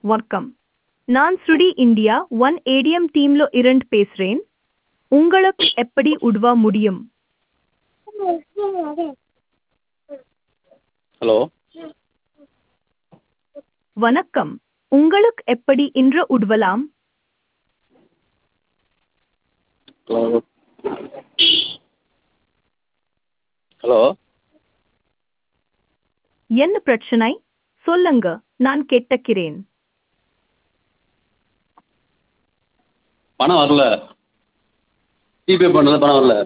வணக்கம். நான் ஸ்ருடி India one ATM டீம்ல இருந்து பேசுறேன். உங்களுக்கு எப்படி உதவ முடியும்? ஹலோ. வணக்கம். உங்களுக்கு எப்படி இன்று உதவலாம்? ஹலோ. ஹலோ. என்ன பிரச்சனை? சொல்லுங்க, நான் கேட்டுக்கிறேன். பணம் வரல. ஜிபே பண்ணது பணம் வரல.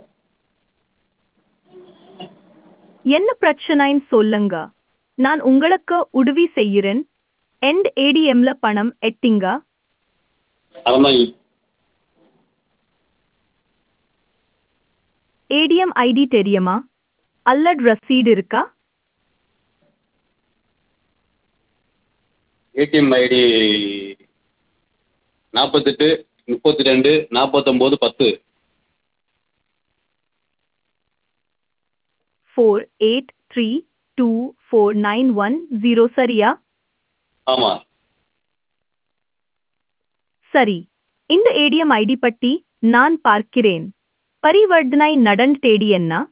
என்ன பிரச்சனைன்னு சொல்லுங்க, நான் உங்களுக்கு உதவி செய்கிறேன். எண்ட் ஏடிஎம்ல பணம் எட்டிங்க. அறந்தாங்கி. ஏடிஎம் ஐடி தெரியுமா? அல்லது ரசீது இருக்கா? ATM ID 48 32 49 10. 48324910 சரியா? ஆமாம். சரி, இந்த ஏடிஎம் ஐடி பற்றி நான் பார்க்கிறேன். பரிவர்த்தனை நடந்த தேதி என்ன?